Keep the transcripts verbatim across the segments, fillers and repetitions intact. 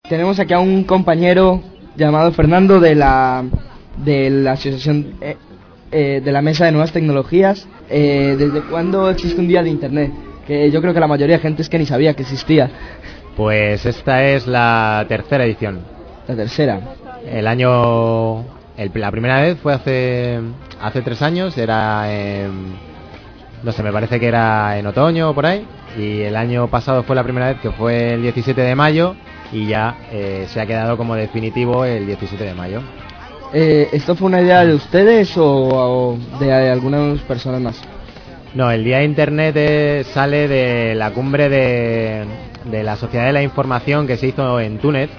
Tenemos aquí a un compañero llamado Fernando de la de la asociación eh, eh, de la Mesa de Nuevas Tecnologías. Eh, ¿Desde cuándo existe un día de Internet? Que yo creo que la mayoría de gente es que ni sabía que existía. Pues esta es la tercera edición. La tercera. El año, el, la primera vez fue hace hace tres años. Era, en, no sé, me parece que era en otoño o por ahí. Y el año pasado fue la primera vez, que fue el diecisiete de mayo. Y ya eh, se ha quedado como definitivo el diecisiete de mayo. Eh, ¿Esto fue una idea de ustedes o, o de, de algunas personas más? No, el Día de Internet eh, sale de la cumbre de, de la Sociedad de la Información que se hizo en Túnez.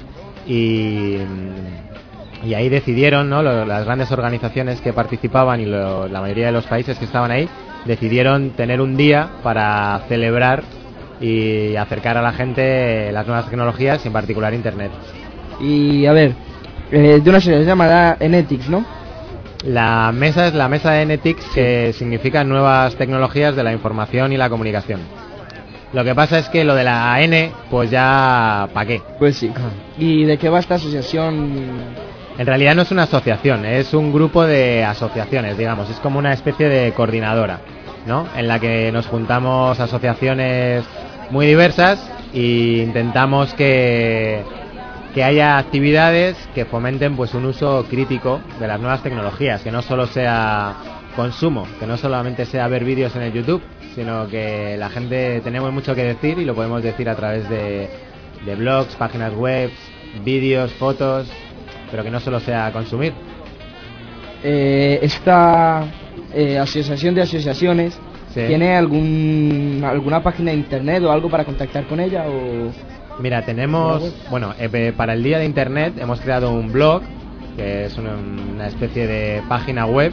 Y, y ahí decidieron, ¿no?, lo, las grandes organizaciones que participaban y lo, la mayoría de los países que estaban ahí decidieron tener un día para celebrar y acercar a la gente las nuevas tecnologías y en particular Internet. Y a ver, eh, de una sociedad llamada Enetics, ¿no? La mesa es la mesa de Enetics, sí, que significa nuevas tecnologías de la información y la comunicación. Lo que pasa es que lo de la N, pues ya, ¿para qué? Pues sí. ¿Y de qué va esta asociación? En realidad no es una asociación, es un grupo de asociaciones, digamos. Es como una especie de coordinadora, ¿no?, en la que nos juntamos asociaciones muy diversas e intentamos que, que haya actividades que fomenten pues un uso crítico de las nuevas tecnologías, que no solo sea consumo, que no solamente sea ver vídeos en el YouTube, sino que la gente tenemos mucho que decir y lo podemos decir a través de, de blogs, páginas web, vídeos, fotos, pero que no solo sea consumir. Eh, esta eh, asociación de asociaciones, sí, ¿tiene algún alguna página de internet o algo para contactar con ella? O mira, tenemos, bueno, eh, para el Día de Internet hemos creado un blog, que es una, una especie de página web,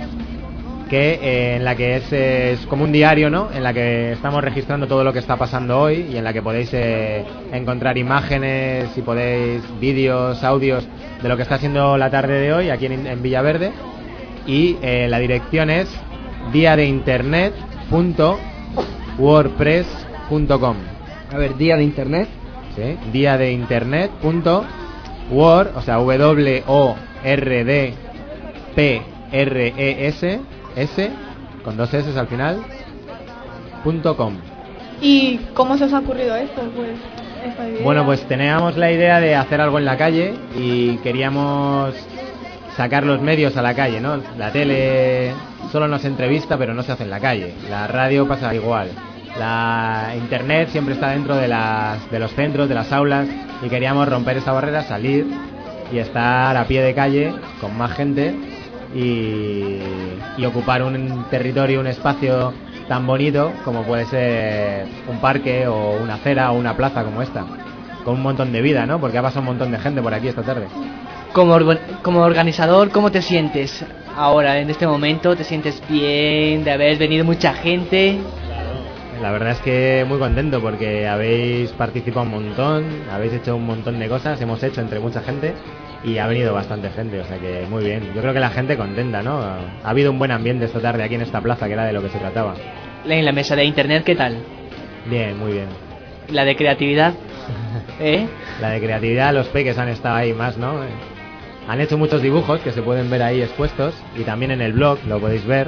que eh, en la que es, eh, es como un diario, ¿no?, en la que estamos registrando todo lo que está pasando hoy y en la que podéis eh, encontrar imágenes y podéis vídeos, audios de lo que está haciendo la tarde de hoy aquí en, en Villaverde. Y eh, la dirección es dia de internet punto wordpress punto com. A ver, día de internet. Sí, dia de internet punto word, o sea, W O R D P R E S S con dos S al final punto com. ¿Y cómo se os ha ocurrido esto? Pues esta idea. Bueno, pues teníamos la idea de hacer algo en la calle y queríamos sacar los medios a la calle, ¿no? La tele solo nos entrevista, pero no se hace en la calle. La radio pasa igual. La internet siempre está dentro de las de los centros, de las aulas, y queríamos romper esa barrera, salir y estar a pie de calle con más gente y, y ocupar un territorio, un espacio tan bonito como puede ser un parque o una acera o una plaza como esta, con un montón de vida, ¿no? Porque ha pasado un montón de gente por aquí esta tarde. Como, orga- como organizador, ¿cómo te sientes ahora, en este momento? ¿Te sientes bien de haber venido mucha gente? La verdad es que muy contento porque habéis participado un montón, habéis hecho un montón de cosas, hemos hecho entre mucha gente y ha venido bastante gente, o sea que muy bien. Yo creo que la gente contenta, ¿no? Ha habido un buen ambiente esta tarde aquí en esta plaza, que era de lo que se trataba. En la mesa de internet, ¿qué tal? Bien, muy bien. ¿La de creatividad? ¿Eh? La de creatividad, los peques han estado ahí más, ¿no? Han hecho muchos dibujos que se pueden ver ahí expuestos y también en el blog lo podéis ver.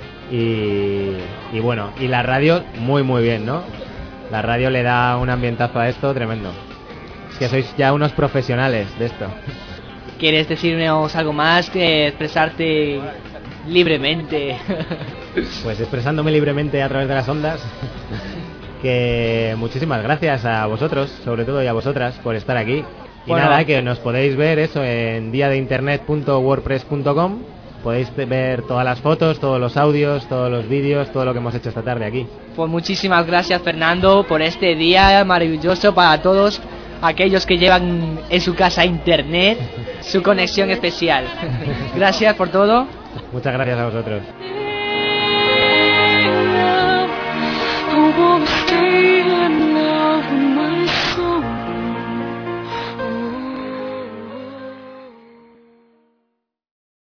Y, y bueno, y la radio muy muy bien, ¿no? La radio le da un ambientazo a esto tremendo. Es que sois ya unos profesionales de esto. ¿Quieres decirnos algo más, que expresarte libremente? Pues expresándome libremente a través de las ondas, que muchísimas gracias a vosotros, sobre todo, y a vosotras por estar aquí. Y bueno, nada, que nos podéis ver eso en dia de internet punto wordpress punto com. Podéis ver todas las fotos, todos los audios, todos los vídeos, todo lo que hemos hecho esta tarde aquí. Pues muchísimas gracias, Fernando, por este día maravilloso para todos aquellos que llevan en su casa internet, su conexión especial. Gracias por todo. Muchas gracias a vosotros.